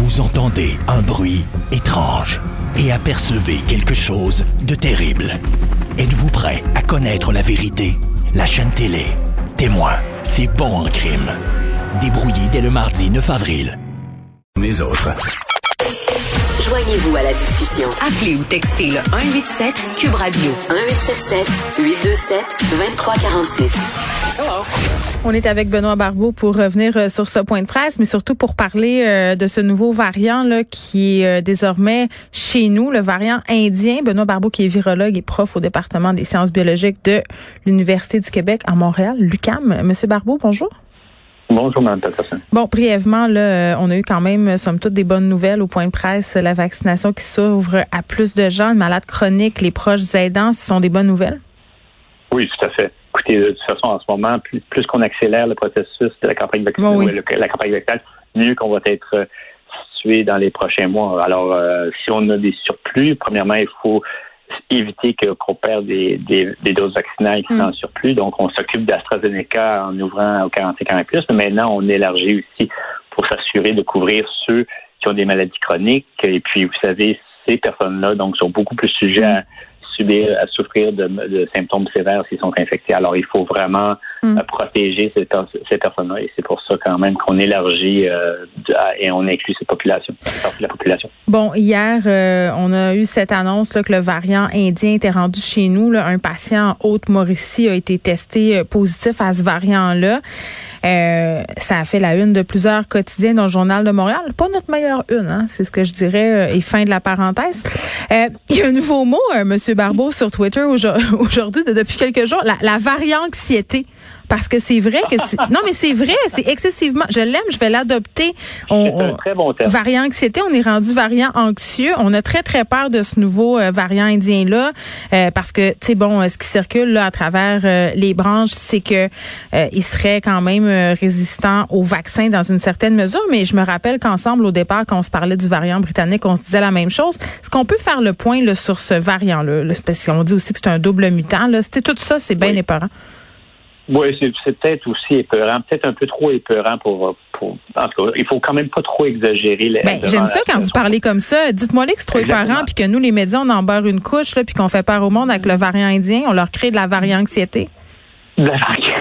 Vous entendez un bruit étrange et apercevez quelque chose de terrible. Êtes-vous prêt à connaître la vérité? La chaîne télé Témoin, c'est bon en crime. Débrouillé dès le mardi 9 avril. Les autres. Joignez-vous à la discussion. Appelez ou textez le 187 Cube Radio 1877 827 2346. Hello. On est avec Benoît Barbeau pour revenir sur ce point de presse, mais surtout pour parler de ce nouveau variant là qui est désormais chez nous, le variant indien. Benoît Barbeau qui est virologue et prof au département des sciences biologiques de l'Université du Québec à Montréal, l'UQAM. Monsieur Barbeau, bonjour. Bonjour, Mme Peterson. Bon, brièvement, là, on a eu quand même, somme toute, des bonnes nouvelles au point de presse. La vaccination qui s'ouvre à plus de gens, de malades chroniques, les proches aidants, ce sont des bonnes nouvelles? Oui, tout à fait. Écoutez, de toute façon, en ce moment, plus qu'on accélère le processus de la campagne vaccinale, la campagne vaccinale, mieux qu'on va être situé dans les prochains mois. Alors, si on a des surplus, premièrement, il faut éviter qu'on perde des doses vaccinales qui sont en surplus. Donc, on s'occupe d'AstraZeneca en ouvrant aux 45 ans et plus. Mais maintenant, on élargit aussi pour s'assurer de couvrir ceux qui ont des maladies chroniques. Et puis, vous savez, ces personnes-là donc sont beaucoup plus sujets à souffrir de symptômes sévères s'ils sont infectés. Alors, il faut vraiment protéger ces personnes-là. Et c'est pour ça quand même qu'on élargit et on inclut cette population, cette partie de la population. Bon, hier, on a eu cette annonce là, que le variant indien était rendu chez nous. Là. Un patient en Haute-Mauricie a été testé positif à ce variant-là. Ça a fait la une de plusieurs quotidiens dans le Journal de Montréal. Pas notre meilleure une, hein, c'est ce que je dirais, et fin de la parenthèse. Il y a un nouveau mot, Monsieur Barbeau, sur Twitter aujourd'hui, depuis quelques jours, la varianxiété. Parce que c'est vrai que non, mais c'est vrai, c'est excessivement. Je l'aime, je vais l'adopter. C'est un très bon terme. Variant anxiété, on est rendu variant anxieux. On a très très peur de ce nouveau variant indien là, parce que tu sais bon, ce qui circule là à travers les branches, c'est que il serait quand même résistant au vaccin dans une certaine mesure. Mais je me rappelle qu'ensemble au départ, quand on se parlait du variant britannique, on se disait la même chose. Est-ce qu'on peut faire le point là sur ce variant là, parce qu'on dit aussi que c'est un double mutant là. C'était tout ça, c'est bien épeurant. Oui, c'est peut-être aussi épeurant, peut-être un peu trop épeurant pour en tout cas, il faut quand même pas trop exagérer. J'aime ça quand vous parlez comme ça. Dites-moi là que c'est trop épeurant, puis que nous, les médias, on en beurre une couche, là, puis qu'on fait peur au monde avec le variant indien, on leur crée de la varianxiété. Mais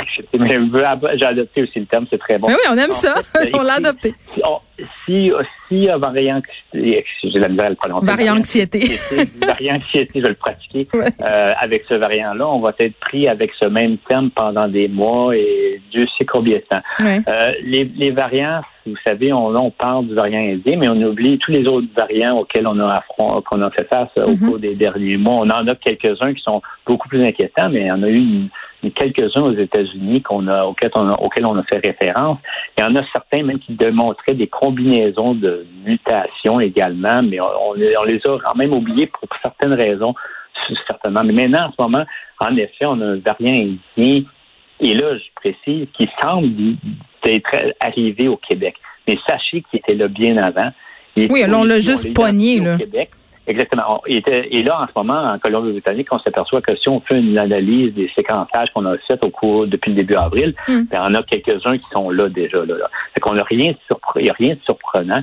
j'ai adopté aussi le terme, c'est très bon. Mais oui, on aime ça. On l'a adopté. Si variant, j'ai la misère à le prononcer. Varianxiété, je vais le pratiquer. Ouais. Avec ce variant-là, on va être pris avec ce même terme pendant des mois et Dieu sait combien de temps. Ouais. Les variants, vous savez, on parle du variant indien, mais on oublie tous les autres variants auxquels qu'on a fait face au cours des derniers mois. On en a quelques-uns qui sont beaucoup plus inquiétants, mais il y en a eu quelques-uns aux États-Unis auxquels on a fait référence. Il y en a certains même qui démontraient des combinaisons de mutations également, mais on les a quand même oubliés pour certaines raisons, certainement. Mais maintenant, en ce moment, en effet, on a un variant indien, et là, je précise, qui semble être arrivé au Québec. Mais sachez qu'il était là bien avant. Oui, on l'a juste pogné, là. Au Québec. Exactement. Et là, en ce moment, en Colombie-Britannique, on s'aperçoit que si on fait une analyse des séquençages qu'on a fait depuis le début avril, il y en a quelques-uns qui sont là déjà. Là. Fait qu'on n'a rien de surprenant.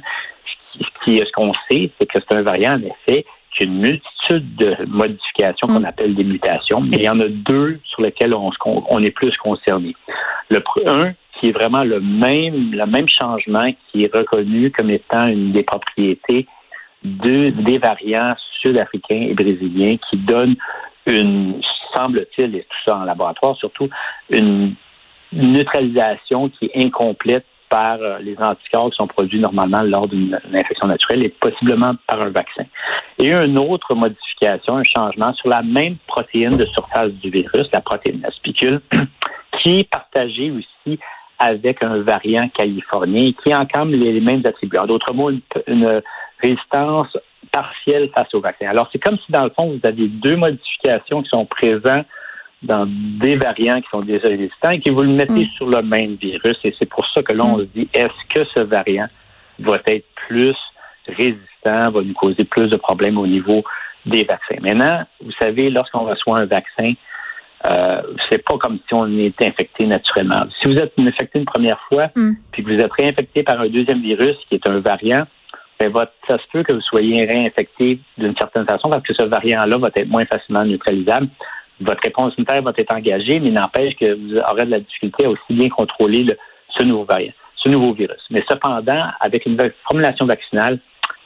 Ce qu'on sait, c'est que c'est un variant, en effet, qui a une multitude de modifications qu'on appelle des mutations, mais il y en a deux sur lesquelles on est plus concerné. Un, qui est vraiment le même changement qui est reconnu comme étant une des propriétés des variants sud-africains et brésiliens qui donnent semble-t-il, et tout ça en laboratoire surtout, une neutralisation qui est incomplète par les anticorps qui sont produits normalement lors d'une infection naturelle et possiblement par un vaccin. Et une autre modification, un changement sur la même protéine de surface du virus, la protéine la spicule, qui est partagée aussi avec un variant californien qui encampe les mêmes attributs. En d'autres mots, une résistance partielle face au vaccin. Alors, c'est comme si, dans le fond, vous aviez deux modifications qui sont présentes dans des variants qui sont déjà résistants et que vous le mettez sur le même virus. Et c'est pour ça que là, on se dit, est-ce que ce variant va être plus résistant, va nous causer plus de problèmes au niveau des vaccins? Maintenant, vous savez, lorsqu'on reçoit un vaccin, c'est pas comme si on était infecté naturellement. Si vous êtes infecté une première fois, puis que vous êtes réinfecté par un deuxième virus qui est un variant, ça se peut que vous soyez réinfecté d'une certaine façon parce que ce variant-là va être moins facilement neutralisable. Votre réponse immunitaire va être engagée, mais n'empêche que vous aurez de la difficulté à aussi bien contrôler ce nouveau variant, ce nouveau virus. Mais cependant, avec une formulation vaccinale,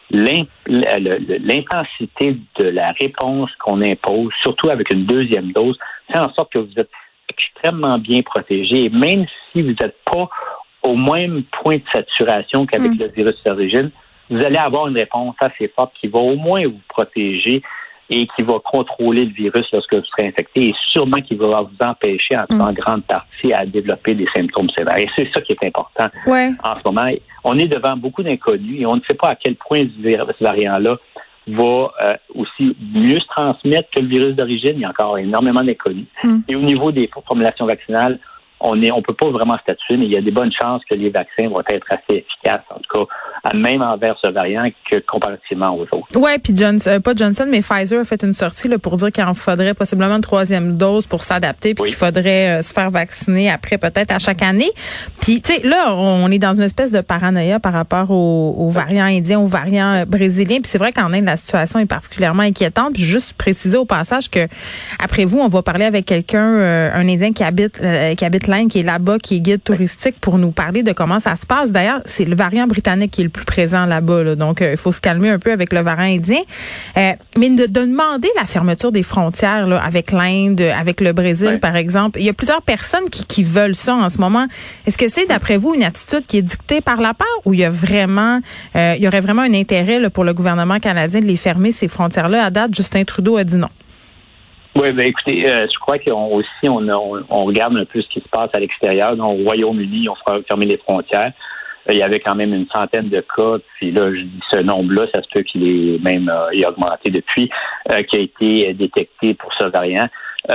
l'intensité de la réponse qu'on impose, surtout avec une deuxième dose, fait en sorte que vous êtes extrêmement bien protégé. Et même si vous n'êtes pas au même point de saturation qu'avec le virus d'origine, vous allez avoir une réponse assez forte qui va au moins vous protéger et qui va contrôler le virus lorsque vous serez infecté et sûrement qui va vous empêcher en grande partie à développer des symptômes sévères. Et c'est ça qui est important en ce moment. On est devant beaucoup d'inconnus et on ne sait pas à quel point ce variant-là va aussi mieux se transmettre que le virus d'origine. Il y a encore énormément d'inconnus. Et au niveau des formulations vaccinales, on peut pas vraiment statuer, mais il y a des bonnes chances que les vaccins vont être assez efficaces, en tout cas, même envers ce variant que comparativement aux autres. Ouais, puis pas Johnson, mais Pfizer a fait une sortie là, pour dire qu'il en faudrait possiblement une troisième dose pour s'adapter, puis qu'il faudrait se faire vacciner après peut-être à chaque année. Puis tu sais, là, on est dans une espèce de paranoïa par rapport aux variants indiens, aux variants brésiliens. Puis c'est vrai qu'en Inde, la situation est particulièrement inquiétante. Puis juste préciser au passage que après vous, on va parler avec quelqu'un, un Indien qui habite l'Inde, qui est là-bas, qui est guide touristique, pour nous parler de comment ça se passe. D'ailleurs, c'est le variant britannique qui est le plus présent là-bas, là. Donc il faut se calmer un peu avec le variant indien. Mais de demander la fermeture des frontières là, avec l'Inde, avec le Brésil, par exemple, il y a plusieurs personnes qui veulent ça en ce moment. Est-ce que c'est, d'après vous, une attitude qui est dictée par la peur ou il y aurait vraiment un intérêt là, pour le gouvernement canadien de les fermer, ces frontières-là? À date, Justin Trudeau a dit non. Oui, écoutez, je crois qu'on regarde un peu ce qui se passe à l'extérieur. Donc, au Royaume-Uni, on fera fermer les frontières. Il y avait quand même une centaine de cas, puis là, je dis ce nombre-là, ça se peut qu'il ait même augmenté depuis, qui a été détecté pour ce variant.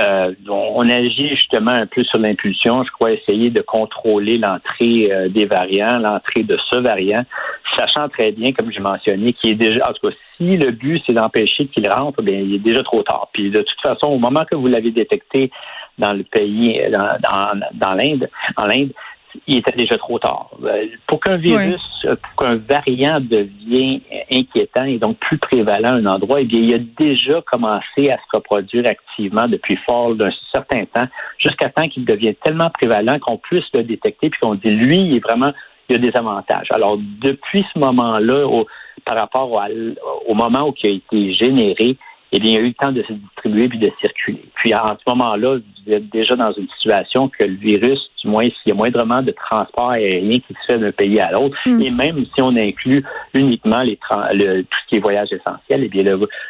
On agit justement un peu sur l'impulsion. Je crois essayer de contrôler l'entrée des variants, l'entrée de ce variant, sachant très bien, comme j'ai mentionné, qu'il est déjà, en tout cas, si le but c'est d'empêcher qu'il rentre, bien, il est déjà trop tard. Puis de toute façon, au moment que vous l'avez détecté dans le pays, dans l'Inde, il était déjà trop tard. Pour qu'un virus, pour qu'un variant devienne inquiétant et donc plus prévalent à un endroit, eh bien, il a déjà commencé à se reproduire activement depuis fort d'un certain temps, jusqu'à temps qu'il devienne tellement prévalent qu'on puisse le détecter puis qu'on dit, lui, il a des avantages. Alors, depuis ce moment-là, par rapport au moment où il a été généré, eh bien, il y a eu le temps de se distribuer puis de circuler. Puis, en ce moment-là, vous êtes déjà dans une situation que le virus, du moins, s'il y a moindrement de transport aérien qui se fait d'un pays à l'autre, et même si on inclut uniquement tout ce qui est voyage essentiel, eh bien,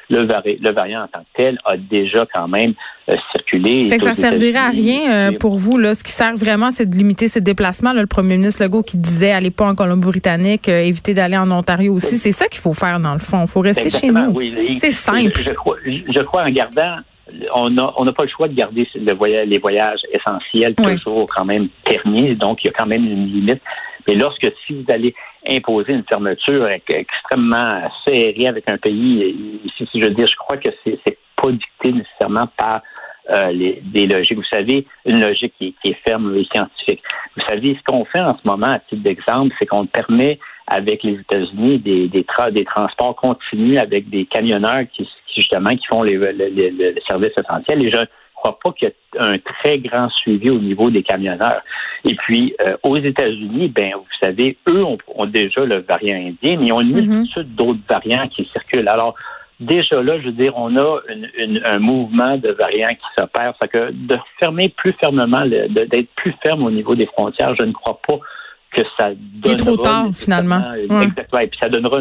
le variant en tant que tel a déjà quand même circulé. Fait que ça servirait à rien pour vous, là. Ce qui sert vraiment, c'est de limiter ces déplacements, là. Le premier ministre Legault qui disait, allez pas en Colombie-Britannique, évitez d'aller en Ontario aussi. C'est ça qu'il faut faire, dans le fond. Il faut rester chez nous. Oui, c'est simple. Je crois en gardant, on n'a pas le choix de garder les voyages essentiels toujours quand même permis, donc il y a quand même une limite. Mais si vous allez imposer une fermeture extrêmement serrée avec un pays, je crois que c'est pas dicté nécessairement par des logiques. Vous savez, une logique qui est ferme et scientifique. Vous savez, ce qu'on fait en ce moment, à titre d'exemple, c'est qu'on permet avec les États-Unis des transports continus avec des camionneurs qui font le service essentiel. Et je ne crois pas qu'il y ait un très grand suivi au niveau des camionneurs. Et puis, aux États-Unis, vous savez, eux ont déjà le variant indien, mais ils ont une multitude d'autres variants qui circulent. Alors, déjà là, je veux dire, on a un mouvement de variants qui s'opère. Ça fait que de fermer plus fermement, d'être plus ferme au niveau des frontières, je ne crois pas que ça donnera... Il est trop tard, finalement. Exactement. Et puis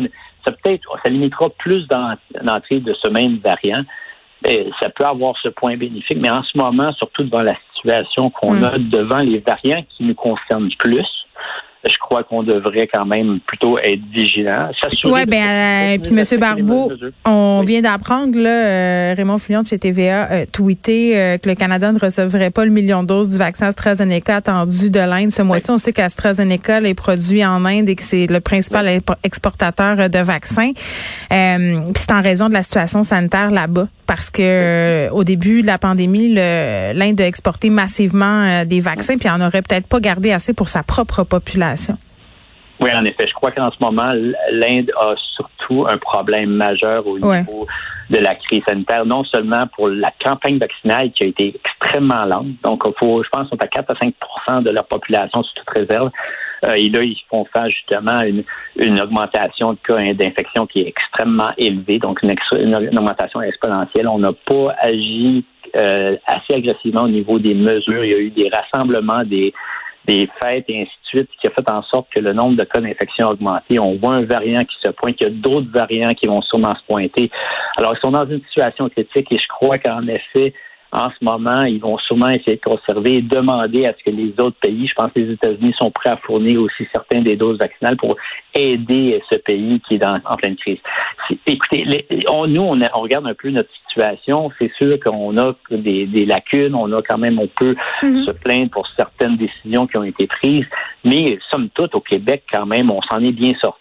ça limitera plus d'entrée de ce même variant. Et ça peut avoir ce point bénéfique, mais en ce moment, surtout devant la situation qu'on a devant les variants qui nous concernent plus, je crois qu'on devrait quand même plutôt être vigilant. Oui, puis M. Barbeau, on vient d'apprendre, là, Raymond Fillon de chez TVA a tweeté que le Canada ne recevrait pas le 1 million de doses du vaccin AstraZeneca attendu de l'Inde ce mois-ci. On sait qu'AstraZeneca est produit en Inde et que c'est le principal exportateur de vaccins. Puis c'est en raison de la situation sanitaire là-bas. Parce que au début de la pandémie, l'Inde a exporté massivement des vaccins, puis en aurait peut-être pas gardé assez pour sa propre population. Oui, en effet. Je crois qu'en ce moment, l'Inde a surtout un problème majeur au niveau de la crise sanitaire, non seulement pour la campagne vaccinale qui a été extrêmement lente. Donc, je pense qu'ils sont à 4 à 5 de leur population sous toute réserve. Et là, ils font face justement à une augmentation de cas d'infection qui est extrêmement élevée, donc une augmentation exponentielle. On n'a pas agi assez agressivement au niveau des mesures. Il y a eu des rassemblements, des fêtes et ainsi de suite, qui a fait en sorte que le nombre de cas d'infection a augmenté. On voit un variant qui se pointe, il y a d'autres variants qui vont sûrement se pointer. Alors, ils sont dans une situation critique et je crois qu'en effet, en ce moment, ils vont sûrement essayer de conserver et demander à ce que les autres pays, je pense que les États-Unis sont prêts à fournir aussi certaines des doses vaccinales pour aider ce pays qui est en pleine crise. Écoutez, on regarde un peu notre situation. C'est sûr qu'on a des lacunes. On peut se plaindre pour certaines décisions qui ont été prises. Mais, somme toute, au Québec, quand même, on s'en est bien sorti.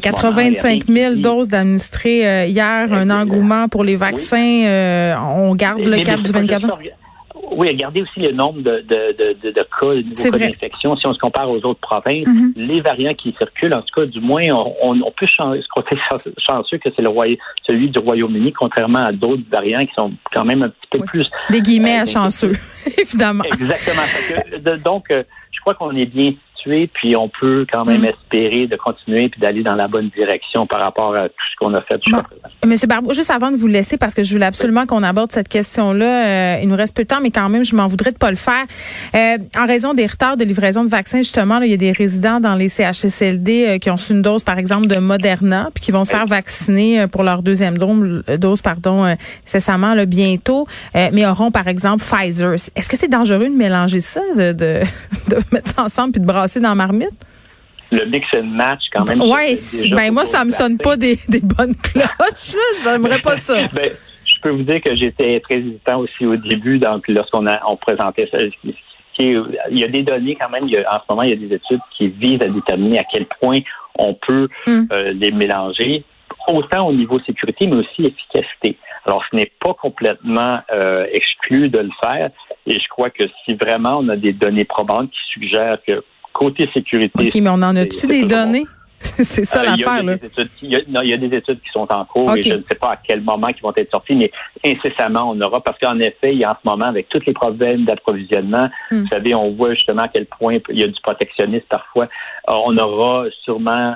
85 000 doses d'administrées hier, un engouement pour les vaccins. On garde le cap du 24 jours. Oui, regardez aussi le nombre de cas, de nouveaux cas d'infection. Si on se compare aux autres provinces, les variants qui circulent, en tout cas, du moins, on peut se compter chanceux que c'est celui du Royaume-Uni, contrairement à d'autres variants qui sont quand même un petit peu plus... Des guillemets à chanceux, évidemment. Exactement. Donc, je crois qu'on est bien situé, puis on peut quand même espérer de continuer puis d'aller dans la bonne direction par rapport à tout ce qu'on a fait jusqu'à présent. Monsieur Barbeau, juste avant de vous laisser, parce que je voulais absolument qu'on aborde cette question-là, il nous reste peu de temps, mais quand même, je m'en voudrais de pas le faire. En raison des retards de livraison de vaccins, justement, là, il y a des résidents dans les CHSLD qui ont reçu une dose, par exemple, de Moderna, puis qui vont se faire vacciner pour leur deuxième dose, incessamment, là, bientôt, mais auront, par exemple, Pfizer. Est-ce que c'est dangereux de mélanger ça, de mettre ça ensemble puis de brasser dans la marmite? Le mix and match, quand même. Oui, moi, ça me sonne pas des bonnes cloches, là. J'aimerais pas ça. Je peux vous dire que j'étais très hésitant aussi au début, donc lorsqu'on présentait ça. Il y a des données quand même. En ce moment, il y a des études qui visent à déterminer à quel point on peut les mélanger, autant au niveau sécurité, mais aussi efficacité. Alors, ce n'est pas complètement exclu de le faire. Et je crois que si vraiment on a des données probantes qui suggèrent que côté sécurité... OK, mais on en a-tu des données? Bon. C'est ça l'affaire, là. Il y a des études qui sont en cours et je ne sais pas à quel moment ils vont être sortis, mais incessamment, on aura, parce qu'en effet, il y a en ce moment, avec tous les problèmes d'approvisionnement, vous savez, on voit justement à quel point il y a du protectionnisme parfois. On aura sûrement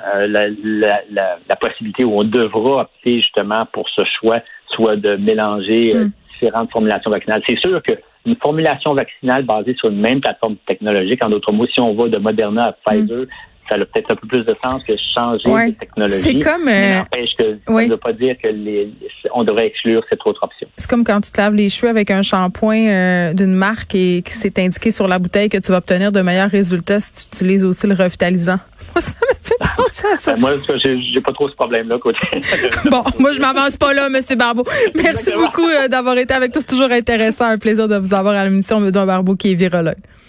la possibilité où on devra opter justement pour ce choix, soit de mélanger différentes formulations vaccinales. C'est sûr qu'une formulation vaccinale basée sur une même plateforme technologique, en d'autres mots, si on va de Moderna à Pfizer, ça a peut-être un peu plus de sens que changer de technologie. C'est comme... mais n'empêche que ça ne veut pas dire que on devrait exclure cette autre option. C'est comme quand tu te laves les cheveux avec un shampoing d'une marque et qui s'est indiqué sur la bouteille que tu vas obtenir de meilleurs résultats si tu utilises aussi le revitalisant. Moi, ça me fait penser à ça. Moi, j'ai pas trop ce problème-là. Bon, moi, je m'avance pas là, M. Barbeau. Merci beaucoup d'avoir été avec nous. C'est toujours intéressant. Un plaisir de vous avoir à l'émission. Benoît Barbeau qui est virologue.